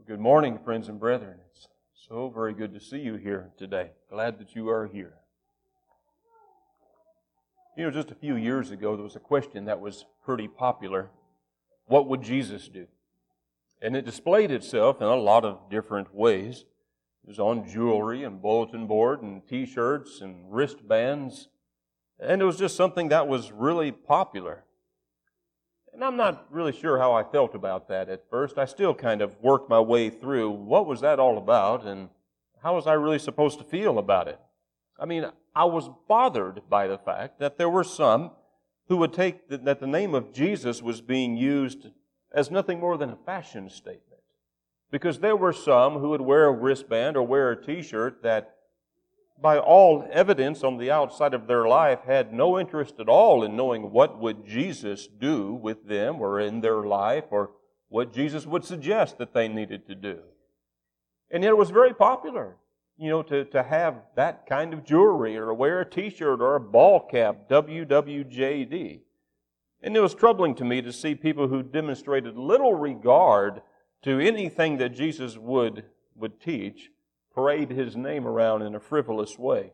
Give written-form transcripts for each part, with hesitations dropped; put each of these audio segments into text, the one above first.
Good morning, friends and brethren. It's so very good to see you here today. Glad that you are here. You know, just a few years ago, there was a question that was pretty popular. What would Jesus do? And it displayed itself in a lot of different ways. It was on jewelry and bulletin board and T-shirts and wristbands. And it was just something that was really popular. And I'm not really sure how I felt about that at first. I still kind of worked my way through what was that all about and how was I really supposed to feel about it. I mean, I was bothered by the fact that there were some who would take that the name of Jesus was being used as nothing more than a fashion statement. Because there were some who would wear a wristband or wear a T-shirt that by all evidence on the outside of their life had no interest at all in knowing what would Jesus do with them or in their life or what Jesus would suggest that they needed to do. And yet it was very popular, to have that kind of jewelry or wear a T-shirt or a ball cap, WWJD. And it was troubling to me to see people who demonstrated little regard to anything that Jesus would teach parade His name around in a frivolous way.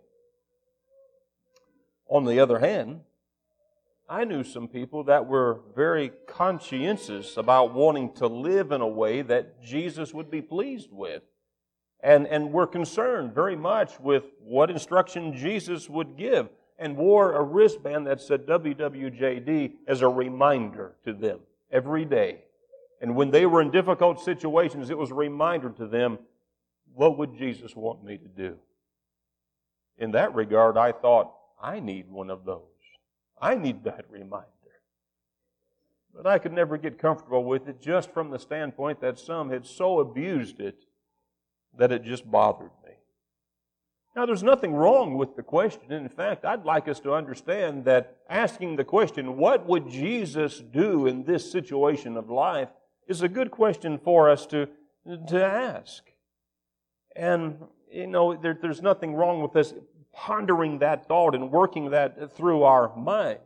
On the other hand, I knew some people that were very conscientious about wanting to live in a way that Jesus would be pleased with, and were concerned very much with what instruction Jesus would give, and wore a wristband that said WWJD as a reminder to them every day. And when they were in difficult situations, it was a reminder to them, what would Jesus want me to do? In that regard, I thought, I need one of those. I need that reminder. But I could never get comfortable with it just from the standpoint that some had so abused it that it just bothered me. Now, there's nothing wrong with the question. In fact, I'd like us to understand that asking the question, what would Jesus do in this situation of life, is a good question for us to ask. And, there's nothing wrong with us pondering that thought and working that through our mind.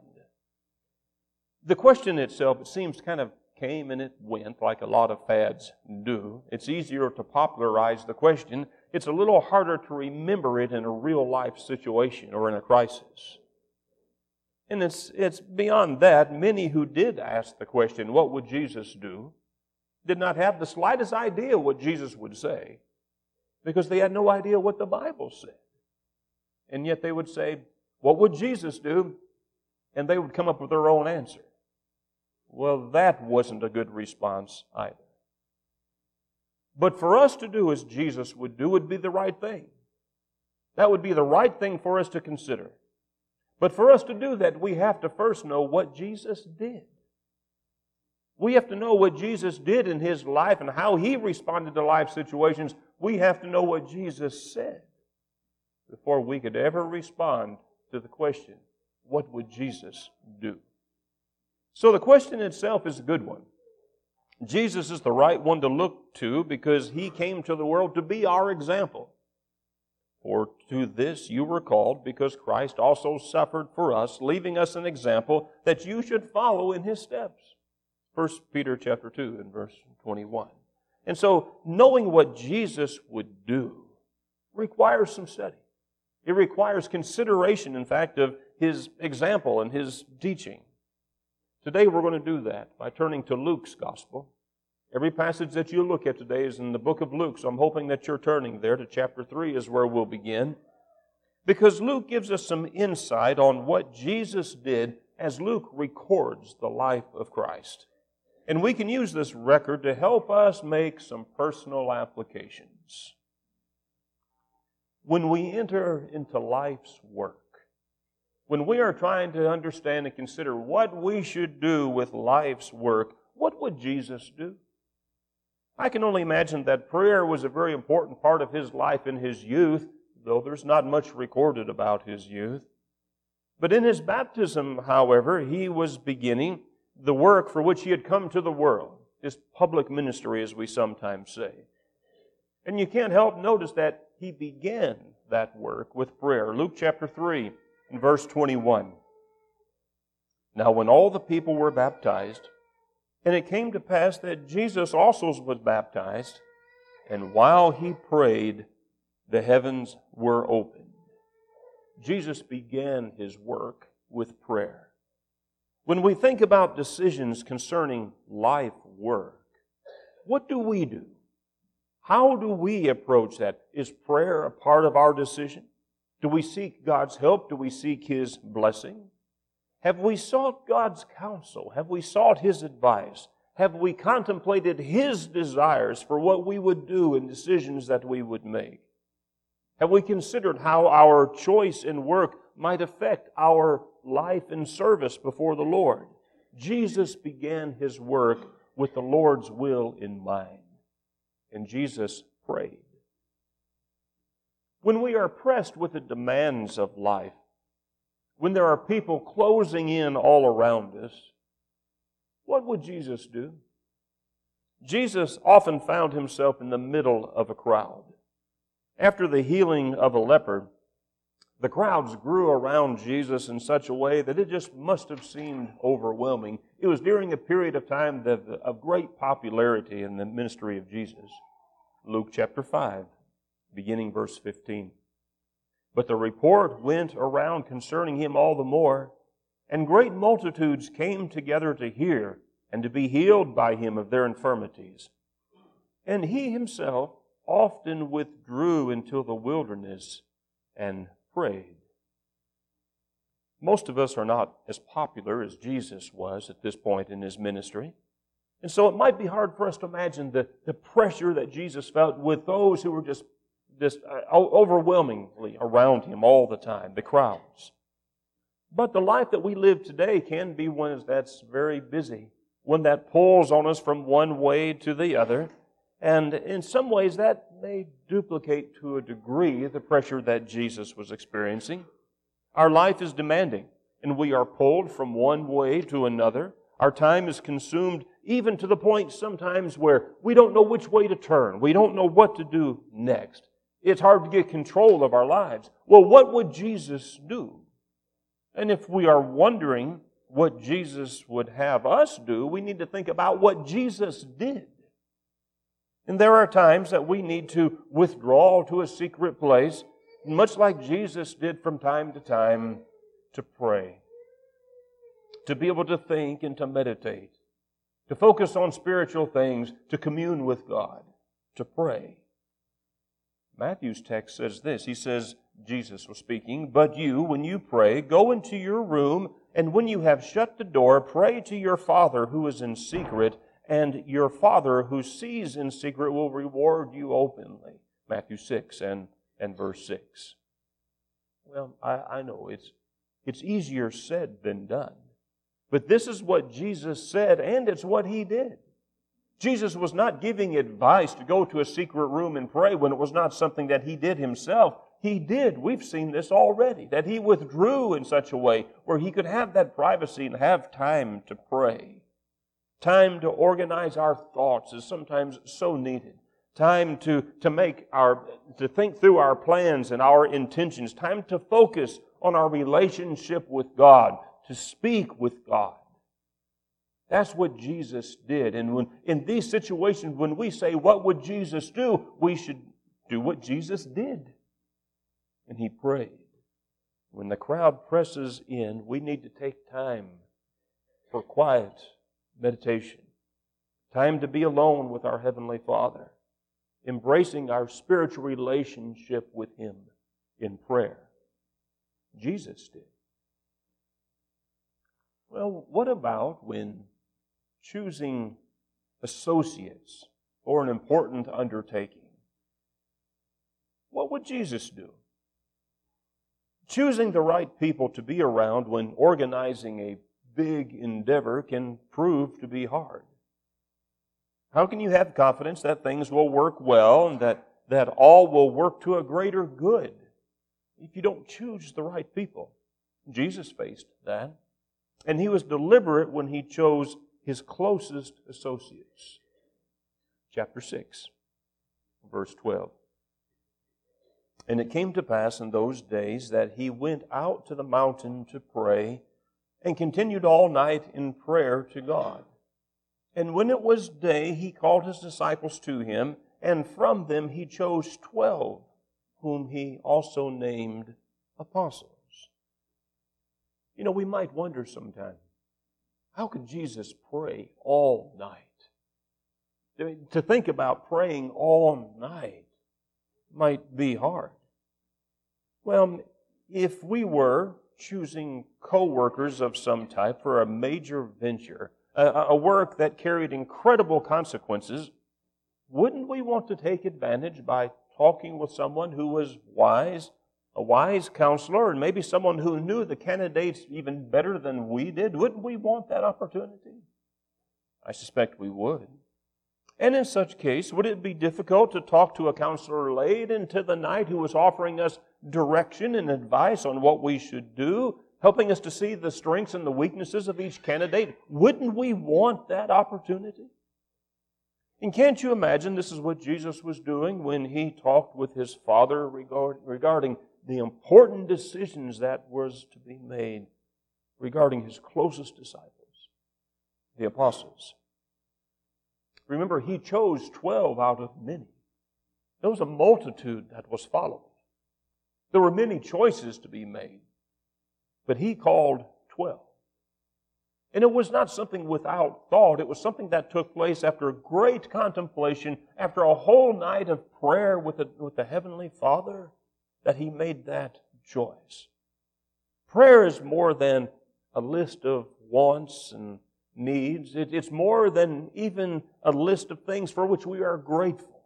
The question itself, it seems, kind of came and it went like a lot of fads do. It's easier to popularize the question. It's a little harder to remember it in a real-life situation or in a crisis. And it's beyond that. Many who did ask the question, what would Jesus do, did not have the slightest idea what Jesus would say, because they had no idea what the Bible said. And yet they would say, what would Jesus do? And they would come up with their own answer. Well, that wasn't a good response either. But for us to do as Jesus would do would be the right thing. That would be the right thing for us to consider. But for us to do that, we have to first know what Jesus did. We have to know what Jesus did in His life and how He responded to life situations. We have to know what Jesus said before we could ever respond to the question, what would Jesus do? So the question itself is a good one. Jesus is the right one to look to because He came to the world to be our example. For to this you were called, because Christ also suffered for us, leaving us an example that you should follow in His steps. 1 Peter chapter 2 and verse 21. And so knowing what Jesus would do requires some study. It requires consideration, in fact, of His example and His teaching. Today we're going to do that by turning to Luke's Gospel. Every passage that you look at today is in the book of Luke, so I'm hoping that you're turning there to chapter 3 is where we'll begin. Because Luke gives us some insight on what Jesus did as Luke records the life of Christ. And we can use this record to help us make some personal applications. When we enter into life's work, when we are trying to understand and consider what we should do with life's work, what would Jesus do? I can only imagine that prayer was a very important part of His life in His youth, though there's not much recorded about His youth. But in His baptism, however, He was beginning the work for which He had come to the world, His public ministry, as we sometimes say. And you can't help notice that He began that work with prayer. Luke chapter 3 and verse 21. Now when all the people were baptized, and it came to pass that Jesus also was baptized, And while he prayed, the heavens were opened. Jesus began his work with prayer. When we think about decisions concerning life work, what do we do? How do we approach that? Is prayer a part of our decision? Do we seek God's help? Do we seek His blessing? Have we sought God's counsel? Have we sought His advice? Have we contemplated His desires for what we would do and decisions that we would make? Have we considered how our choice in work might affect our life and service before the Lord? Jesus began His work with the Lord's will in mind. And Jesus prayed. When we are pressed with the demands of life, when there are people closing in all around us, what would Jesus do? Jesus often found Himself in the middle of a crowd. After the healing of a leper, the crowds grew around Jesus in such a way that it just must have seemed overwhelming. It was during a period of time of great popularity in the ministry of Jesus. Luke chapter 5, beginning verse 15. But the report went around concerning Him all the more, and great multitudes came together to hear and to be healed by Him of their infirmities. And He Himself often withdrew into the wilderness and prayed. Most of us are not as popular as Jesus was at this point in His ministry. And so it might be hard for us to imagine the pressure that Jesus felt with those who were just overwhelmingly around Him all the time, the crowds. But the life that we live today can be one that's very busy, one that pulls on us from one way to the other. And in some ways that may duplicate to a degree the pressure that Jesus was experiencing. Our life is demanding, and we are pulled from one way to another. Our time is consumed even to the point sometimes where we don't know which way to turn. We don't know what to do next. It's hard to get control of our lives. Well, what would Jesus do? And if we are wondering what Jesus would have us do, we need to think about what Jesus did. And there are times that we need to withdraw to a secret place, much like Jesus did from time to time, to pray, to be able to think and to meditate, to focus on spiritual things, to commune with God, to pray. Matthew's text says this. He says, Jesus was speaking, "But you, when you pray, go into your room, and when you have shut the door, pray to your Father who is in secret, and your Father who sees in secret will reward you openly." Matthew 6 and verse 6. Well, I know it's easier said than done. But this is what Jesus said, and it's what He did. Jesus was not giving advice to go to a secret room and pray when it was not something that He did Himself. He did. We've seen this already, that He withdrew in such a way where He could have that privacy and have time to pray. Time to organize our thoughts is sometimes so needed. Time to think through our plans and our intentions. Time to focus on our relationship with God, to speak with God. That's what Jesus did. And when in these situations, when we say, what would Jesus do? We should do what Jesus did. And He prayed. When the crowd presses in, we need to take time for quiet meditation. Time to be alone with our Heavenly Father. Embracing our spiritual relationship with Him in prayer. Jesus did. Well, what about when choosing associates for an important undertaking? What would Jesus do? Choosing the right people to be around when organizing a big endeavor can prove to be hard. How can you have confidence that things will work well and that all will work to a greater good if you don't choose the right people? Jesus faced that. And He was deliberate when He chose His closest associates. Chapter 6, verse 12. "And it came to pass in those days that He went out to the mountain to pray, and continued all night in prayer to God. And when it was day, He called His disciples to Him, and from them He chose 12, whom He also named apostles. You know, we might wonder sometimes, how could Jesus pray all night? I mean, to think about praying all night might be hard. Well, if we were choosing co-workers of some type for a major venture, a work that carried incredible consequences, wouldn't we want to take advantage by talking with someone who was wise, a wise counselor, and maybe someone who knew the candidates even better than we did? Wouldn't we want that opportunity? I suspect we would. And in such case, would it be difficult to talk to a counselor late into the night who was offering us direction and advice on what we should do, helping us to see the strengths and the weaknesses of each candidate? Wouldn't we want that opportunity? And can't you imagine this is what Jesus was doing when He talked with His Father regarding the important decisions that was to be made regarding His closest disciples, the apostles? Remember, He chose 12 out of many. There was a multitude that was following. There were many choices to be made, but He called 12. And it was not something without thought. It was something that took place after great contemplation, after a whole night of prayer with the Heavenly Father, that He made that choice. Prayer is more than a list of wants and needs. It's more than even a list of things for which we are grateful.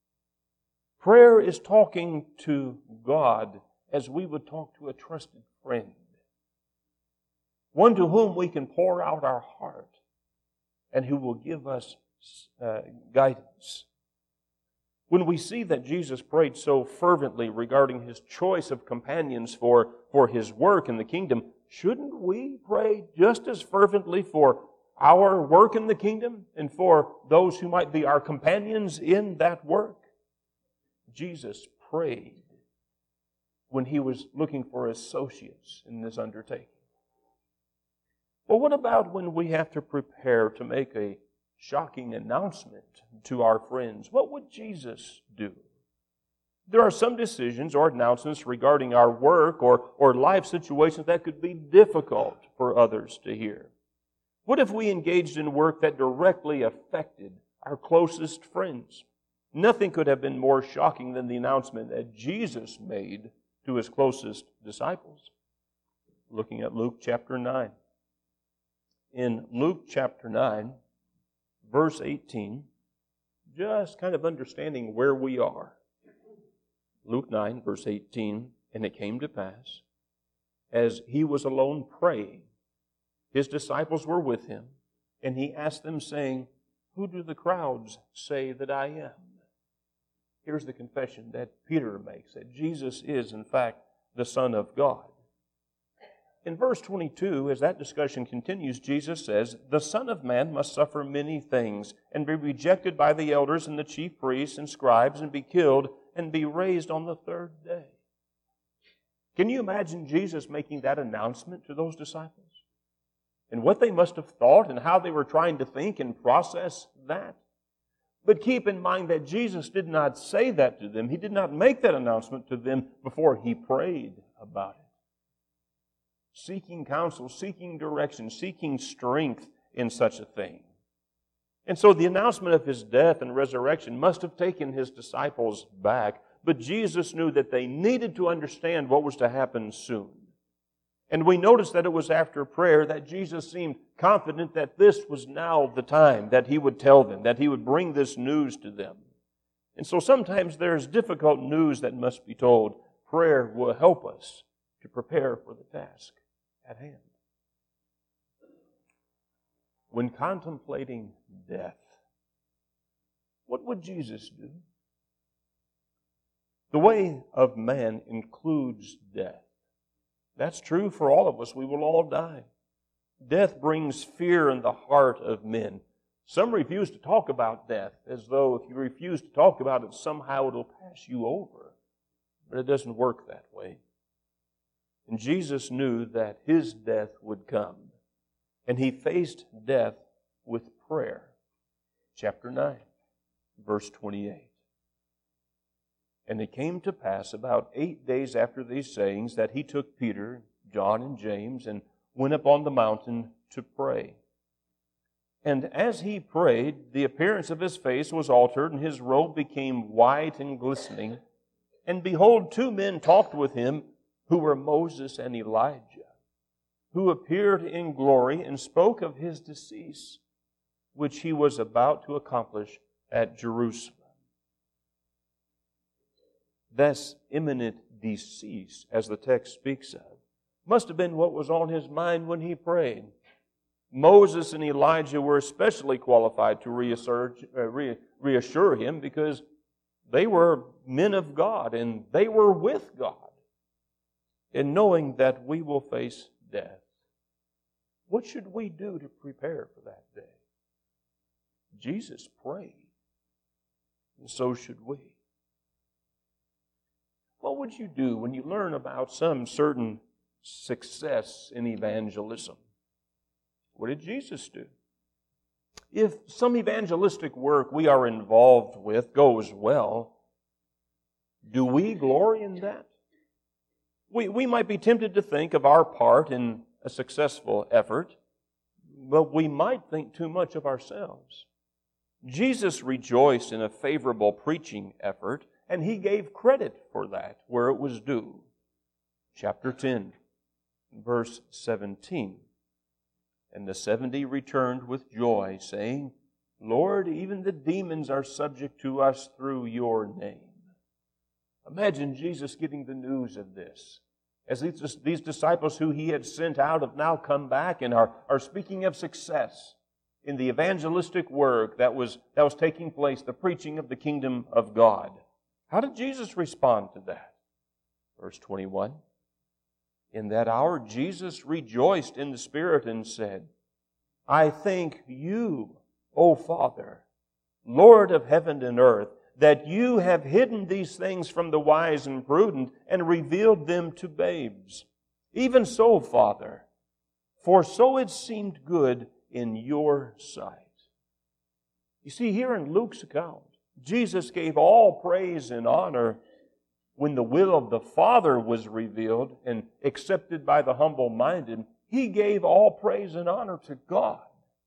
Prayer is talking to God as we would talk to a trusted friend, one to whom we can pour out our heart and who will give us guidance. When we see that Jesus prayed so fervently regarding His choice of companions for His work in the kingdom, shouldn't we pray just as fervently for our work in the kingdom and for those who might be our companions in that work? Jesus prayed when He was looking for associates in this undertaking. Well, what about when we have to prepare to make a shocking announcement to our friends? What would Jesus do? There are some decisions or announcements regarding our work or life situations that could be difficult for others to hear. What if we engaged in work that directly affected our closest friends? Nothing could have been more shocking than the announcement that Jesus made to His closest disciples. Looking at Luke chapter 9. In Luke chapter 9, verse 18, just kind of understanding where we are. Luke 9, verse 18, and it came to pass, as He was alone praying, His disciples were with Him, and He asked them, saying, "Who do the crowds say that I am?" Here's the confession that Peter makes, that Jesus is, in fact, the Son of God. In verse 22, as that discussion continues, Jesus says, "The Son of Man must suffer many things, and be rejected by the elders and the chief priests and scribes, and be killed, and be raised on the third day." Can you imagine Jesus making that announcement to those disciples? And what they must have thought and how they were trying to think and process that. But keep in mind that Jesus did not say that to them. He did not make that announcement to them before He prayed about it. Seeking counsel, seeking direction, seeking strength in such a thing. And so the announcement of His death and resurrection must have taken His disciples back, but Jesus knew that they needed to understand what was to happen soon. And we notice that it was after prayer that Jesus seemed confident that this was now the time that He would tell them, that He would bring this news to them. And so sometimes there's difficult news that must be told. Prayer will help us to prepare for the task at hand. When contemplating death, what would Jesus do? The way of man includes death. That's true for all of us. We will all die. Death brings fear in the heart of men. Some refuse to talk about death, as though if you refuse to talk about it, somehow it'll pass you over. But it doesn't work that way. And Jesus knew that His death would come. And He faced death with prayer. Chapter 9, verse 28. And it came to pass about 8 days after these sayings that he took Peter, John, and James, and went up on the mountain to pray. And as he prayed, the appearance of his face was altered, and his robe became white and glistening. And behold, 2 men talked with him, who were Moses and Elijah, who appeared in glory and spoke of his decease, which he was about to accomplish at Jerusalem. This imminent decease, as the text speaks of, must have been what was on his mind when he prayed. Moses and Elijah were especially qualified to reassure him because they were men of God and they were with God. And knowing that we will face death, what should we do to prepare for that day? Jesus prayed, and so should we. What would you do when you learn about some certain success in evangelism? What did Jesus do? If some evangelistic work we are involved with goes well, do we glory in that? We might be tempted to think of our part in a successful effort, but we might think too much of ourselves. Jesus rejoiced in a favorable preaching effort, and He gave credit for that where it was due. Chapter 10, verse 17. And the 70 returned with joy, saying, Lord, even the demons are subject to us through your name. Imagine Jesus getting the news of this. As these disciples who He had sent out have now come back and are speaking of success in the evangelistic work that was taking place, the preaching of the kingdom of God. How did Jesus respond to that? Verse 21. In that hour Jesus rejoiced in the Spirit and said, I thank you, O Father, Lord of heaven and earth, that you have hidden these things from the wise and prudent and revealed them to babes. Even so, Father, for so it seemed good in your sight. You see, here in Luke's account, Jesus gave all praise and honor when the will of the Father was revealed and accepted by the humble-minded. He gave all praise and honor to God.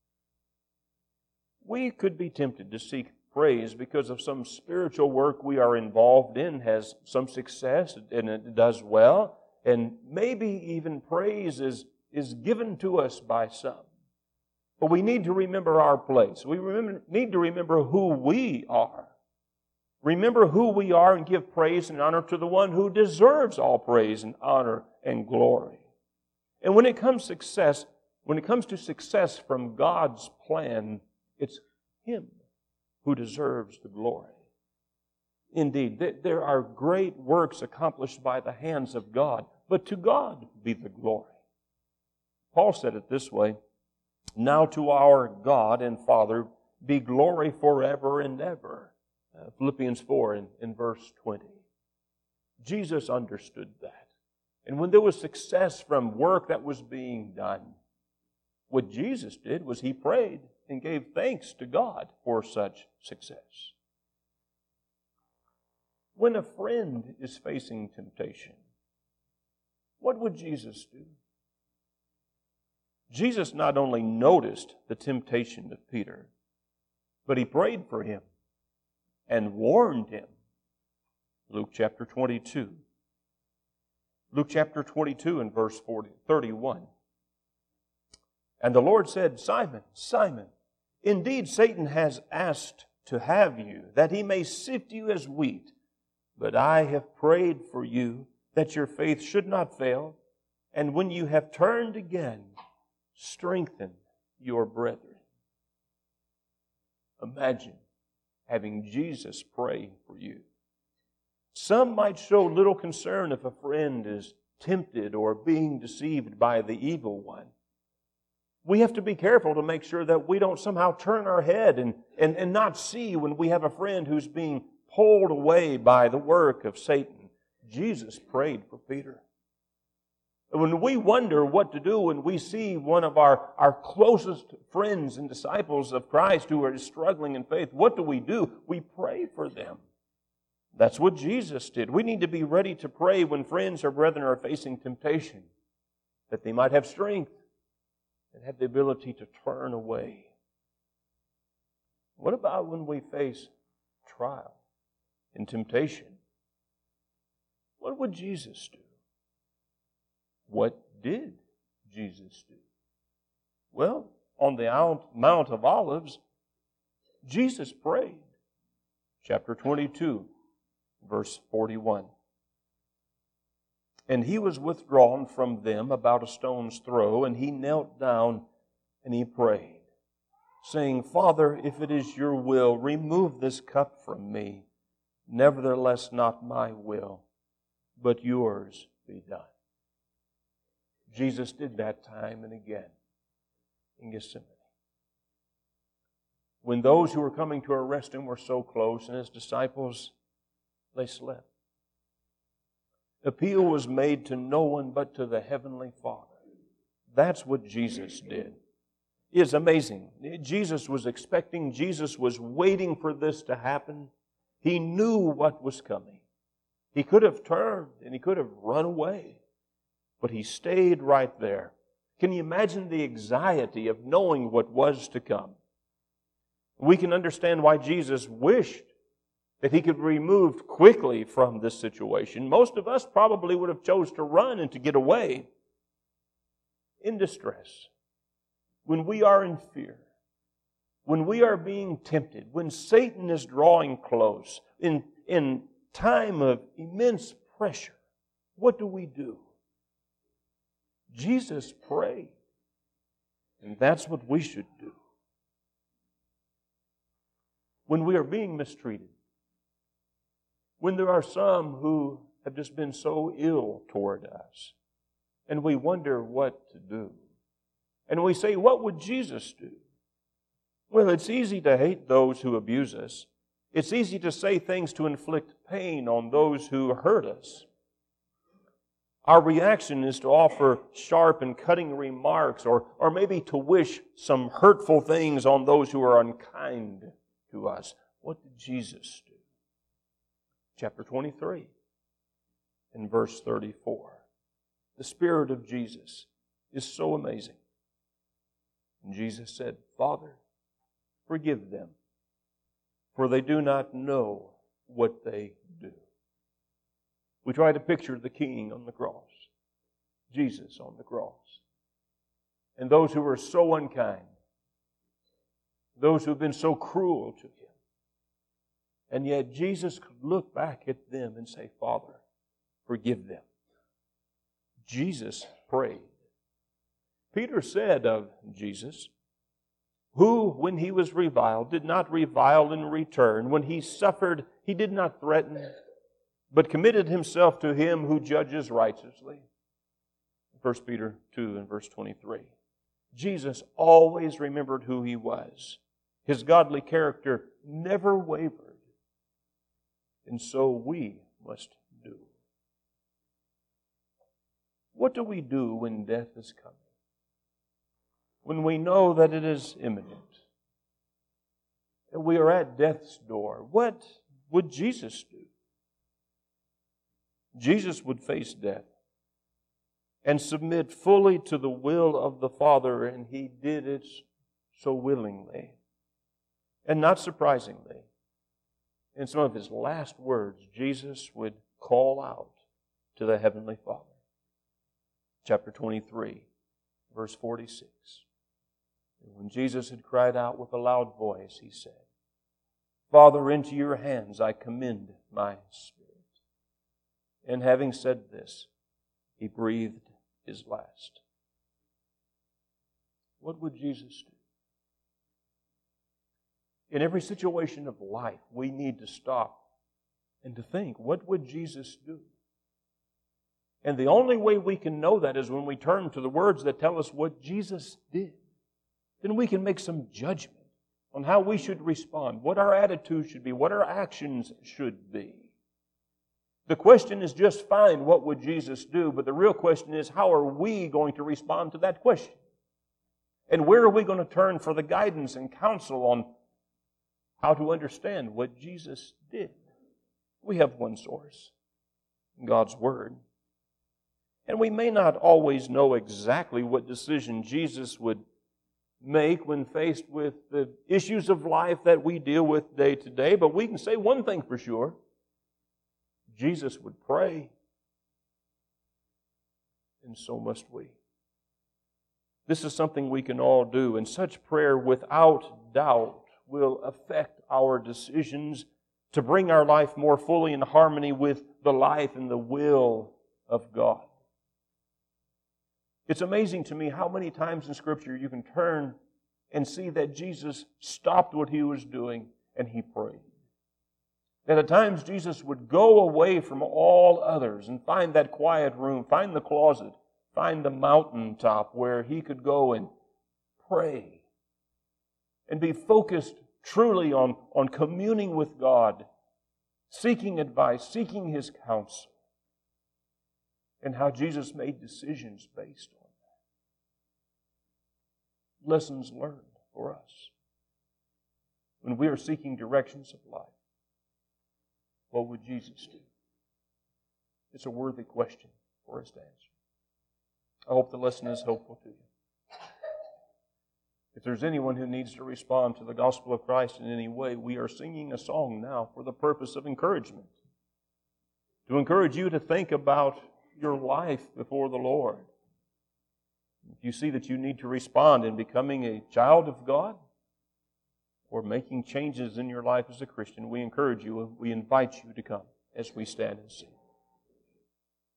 We could be tempted to seek praise because of some spiritual work we are involved in has some success and it does well, and maybe even praise is given to us by some. But we need to remember our place. We need to remember who we are. Remember who we are and give praise and honor to the one who deserves all praise and honor and glory. And when it comes to success from God's plan, it's Him who deserves the glory. Indeed, there are great works accomplished by the hands of God, but to God be the glory. Paul said it this way, Now to our God and Father be glory forever and ever. Philippians 4 in verse 20. Jesus understood that. And when there was success from work that was being done, what Jesus did was He prayed and gave thanks to God for such success. When a friend is facing temptation, what would Jesus do? Jesus not only noticed the temptation of Peter, but He prayed for him and warned him. Luke chapter 22. Luke chapter 22 and verse 31. And the Lord said, Simon, Simon, indeed Satan has asked to have you, that he may sift you as wheat. But I have prayed for you, that your faith should not fail. And when you have turned again, strengthen your brethren. Imagine having Jesus pray for you. Some might show little concern if a friend is tempted or being deceived by the evil one. We have to be careful to make sure that we don't somehow turn our head and not see when we have a friend who's being pulled away by the work of Satan. Jesus prayed for Peter. When we wonder what to do when we see one of our closest friends and disciples of Christ who are struggling in faith, what do? We pray for them. That's what Jesus did. We need to be ready to pray when friends or brethren are facing temptation, that they might have strength and have the ability to turn away. What about when we face trial and temptation? What would Jesus do? What did Jesus do? Well, on the Mount of Olives, Jesus prayed. Chapter 22, verse 41. And he was withdrawn from them about a stone's throw, and he knelt down and he prayed, saying, Father, if it is your will, remove this cup from me. Nevertheless, not my will, but yours be done. Jesus did that time and again in Gethsemane. When those who were coming to arrest him were so close, and his disciples, they slept. Appeal was made to no one but to the Heavenly Father. That's what Jesus did. It's amazing. Jesus was expecting, Jesus was waiting for this to happen. He knew what was coming. He could have turned and he could have run away, but he stayed right there. Can you imagine the anxiety of knowing what was to come? We can understand why Jesus wished that he could be removed quickly from this situation. Most of us probably would have chose to run and to get away in distress. When we are in fear, when we are being tempted, when Satan is drawing close, in time of immense pressure, what do? Jesus prayed. And that's what we should do. When we are being mistreated, when there are some who have just been so ill toward us, and we wonder what to do, and we say, what would Jesus do? Well, it's easy to hate those who abuse us. It's easy to say things to inflict pain on those who hurt us. Our reaction is to offer sharp and cutting remarks, or maybe to wish some hurtful things on those who are unkind to us. What did Jesus do? Chapter 23 and verse 34. The Spirit of Jesus is so amazing. And Jesus said, Father, forgive them, for they do not know what they do. We try to picture the King on the cross, Jesus on the cross, and those who were so unkind, those who have been so cruel to Him. And yet Jesus could look back at them and say, Father, forgive them. Jesus prayed. Peter said of Jesus, who, when he was reviled, did not revile in return. When he suffered, he did not threaten, but committed himself to Him who judges righteously. 1 Peter 2 and verse 23. Jesus always remembered who He was. His godly character never wavered. And so we must do. What do we do when death is coming? When we know that it is imminent, and we are at death's door, what would Jesus do? Jesus would face death and submit fully to the will of the Father, and He did it so willingly. And not surprisingly, in some of His last words, Jesus would call out to the Heavenly Father. Chapter 23, verse 46. And when Jesus had cried out with a loud voice, He said, Father, into your hands I commend my spirit. And having said this, He breathed His last. What would Jesus do? In every situation of life, we need to stop and to think, what would Jesus do? And the only way we can know that is when we turn to the words that tell us what Jesus did. Then we can make some judgment on how we should respond, what our attitude should be, what our actions should be. The question is just fine, what would Jesus do? But the real question is, how are we going to respond to that question? And where are we going to turn for the guidance and counsel on how to understand what Jesus did? We have one source, God's Word. And we may not always know exactly what decision Jesus would make when faced with the issues of life that we deal with day to day, but we can say one thing for sure. Jesus would pray, and so must we. This is something we can all do, and such prayer without doubt will affect our decisions to bring our life more fully in harmony with the life and the will of God. It's amazing to me how many times in Scripture you can turn and see that Jesus stopped what He was doing and He prayed. That at times Jesus would go away from all others and find that quiet room, find the closet, find the mountaintop where He could go and pray and be focused truly on communing with God, seeking advice, seeking His counsel, and how Jesus made decisions based on that. Lessons learned for us when we are seeking directions of life. What would Jesus do? It's a worthy question for us to answer. I hope the lesson is helpful to you. If there's anyone who needs to respond to the gospel of Christ in any way, we are singing a song now for the purpose of encouragement. To encourage you to think about your life before the Lord. If you see that you need to respond in becoming a child of God or making changes in your life as a Christian, we encourage you and we invite you to come as we stand and sing.